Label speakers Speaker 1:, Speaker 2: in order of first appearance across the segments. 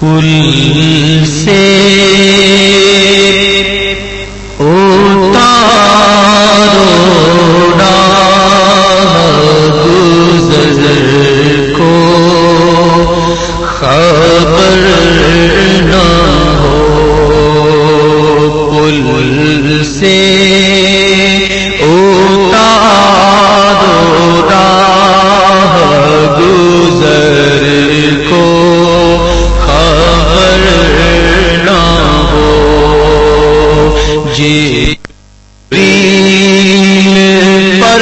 Speaker 1: پل سے اتارو گزر کو خبر نہ ہو، پل سے اتارو گزر کو خبر نہ ہو، جبریل پر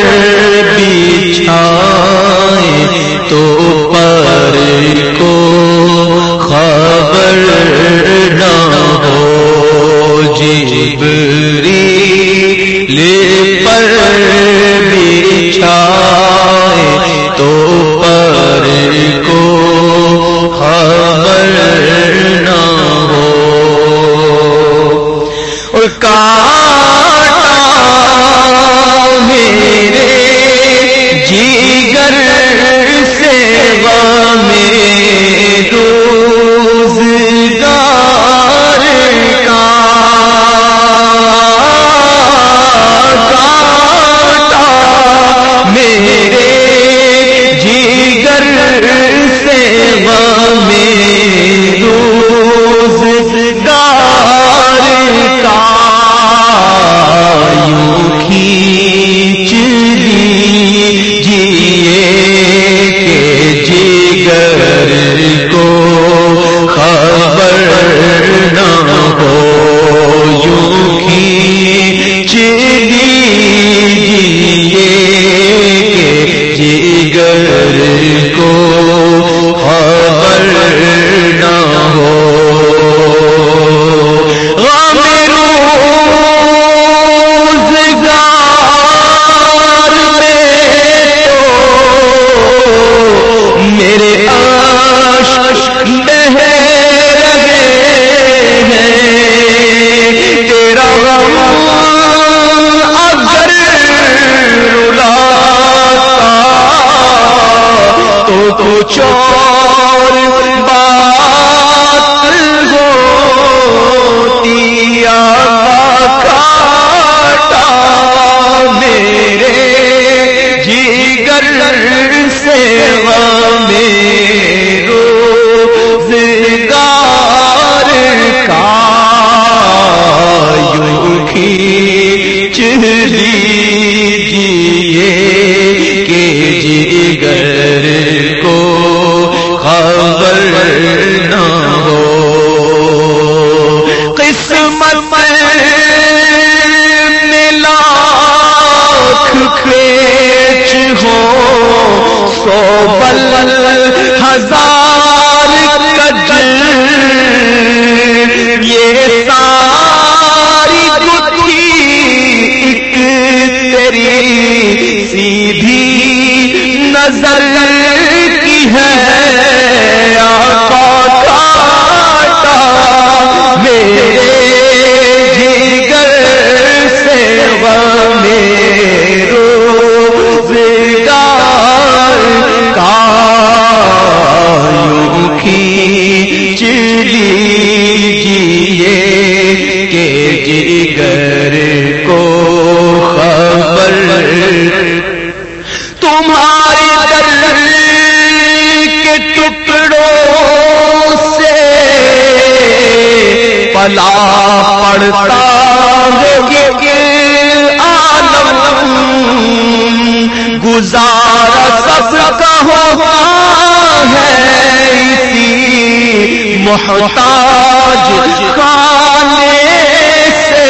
Speaker 1: بچھائے تو پر کو خبر نہ ہو، جبریل پر بچھائے تو پر کو خبر نہ ہو، اور کاٹا میرے جگر سے غم روزگار کا، کاٹا میرے جگر سے غم روزگار کا، یوں کھینچ لیجیے کہ جگر کو خبر نہ ہو، یوں کھینچ لیجیے کہ جگر کو خبر نہ ہو، غم روزگار میں تو میرے عاشق بہہ رہے ہیں، تیرا غم اگر رلاتا تو کچھ اور بات ہوتی، کاٹا میرے جگر سے غم روزگار کا، یوں کھینچ لیجیے کہ جگر کو خبر نہ ہو، قسمت میں لاکھ کھیچ ہو، سو بل ہزار کج، یہ ساری گتھی ایک تیری سیدھی نظر کی ہے، آقا کاٹا میرے جگر سے غم روزگار کا، یوں کھینچ لیجیے کہ جگر کو خبر، تمہارے در کے ٹکڑوں سے پلا پڑتا ہے یہ عالم، گزارا سب کا ہوتا ہے اسی محتاج خانے سے،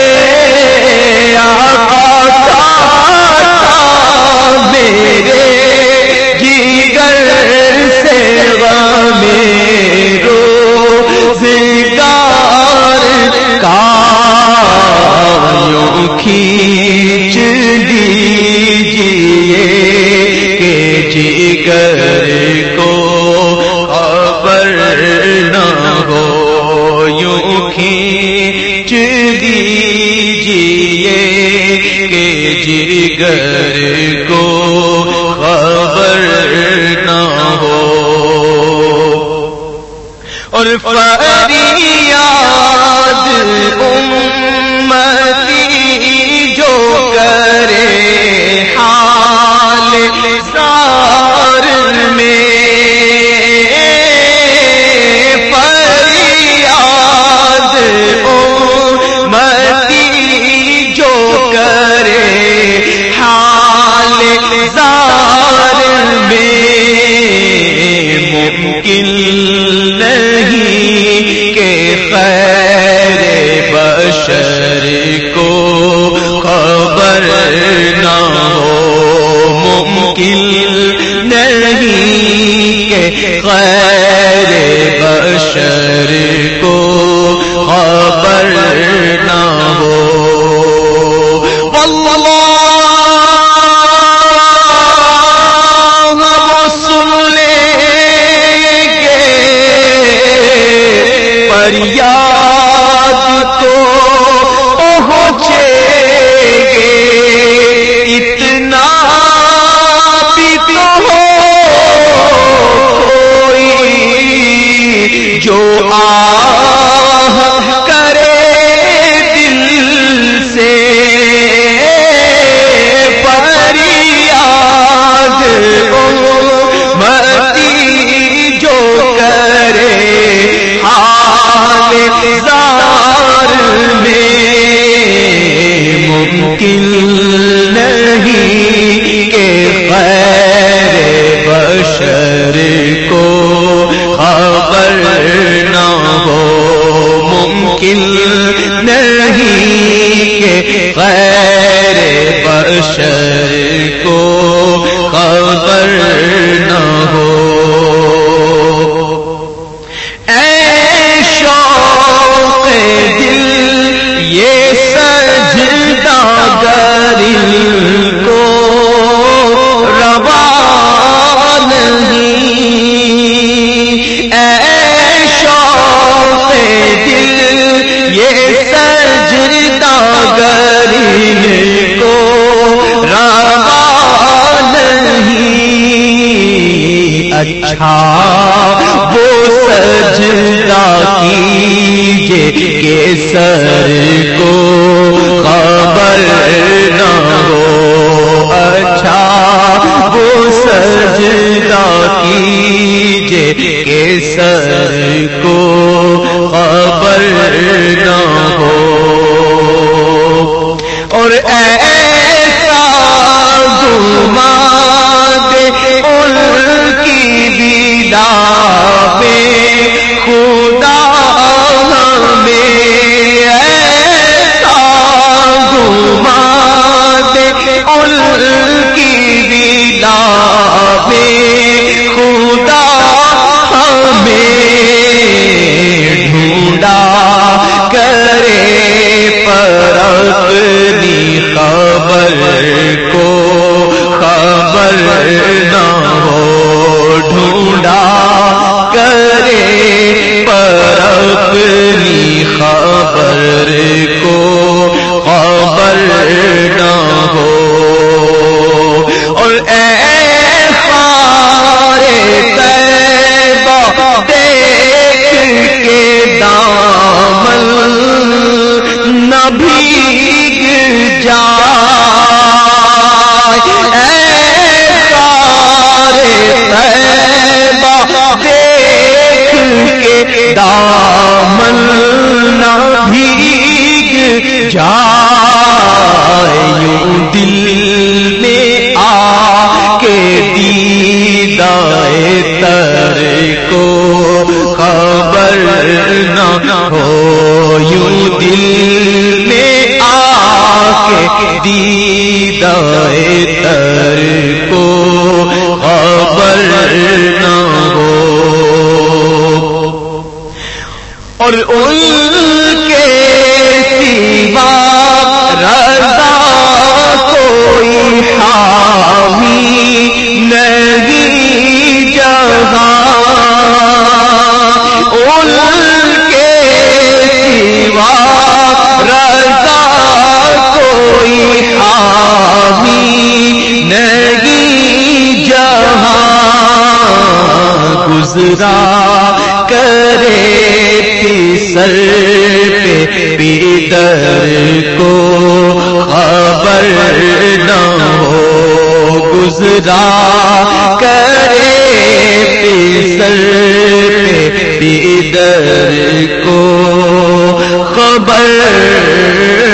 Speaker 1: آقا کاٹا میرے جگر سے غم روزگار کا، یوں کھینچ لیجیے کہ جگر کو خبر نہ ہو، یوں کھینچ لیجیے کہ جگر کو خبر نہ ہو، اور فریاد امتی جو کرے حال زار میں، فریاد امتی جو کرے حال زار میں، ممکن خیر بشر کو خبر نہ ہو، ممکن نہیں کہ خیر بشر کو خبر نہ ہو۔ فریاد کو پہنچے گے اتنا بھی تو ہو کوئی جو آہ کرے دل سے، فریاد امتی جو کرے زار میں، ممکن نہیں کہ خیر بشر کو خبر نہ ہو، ممکن نہیں کہ خیر بشر کو خبر نہ ہو۔ کو روا نہیں، اے شوق دل یہ سجدہ گرل کو روا نہیں، اچھا وہ سجدہ کیجے کہ سر کو خبر نہ ہو، اچھا وہ سجدہ کیجے کہ سر کو خبر نہ ہو، اور ایسا گمان دے ان کی دیدہ میں خدا ہمیں، خدا ہمیں ڈھونڈا کرے پر اپنی خبر کو خبر نہ ہو، ڈھونڈا کرے پر اپنی خبر کو خبر نہ ہو، اور اے خارے طیبہ دیکھ کے دامن نہ بھیگ جائے، اے خارے طیبہ دیکھ کے دامن نہ بھیگ جائے، یوں دل میں آ کے دیدائے تر کو خبر نہ ہو، یوں دل میں آ کے دیدائے تر کو خبر نہ ہو، اور ان کے سوا رضا کوئی حامی نہیں جہاں، ان کے سوا رضا کوئی حامی نہیں جہاں، گزر گزرا کرے سر پہ پیدر کو خبر نہ ہو، گزرا کرے سر پہ پیدر کو خبر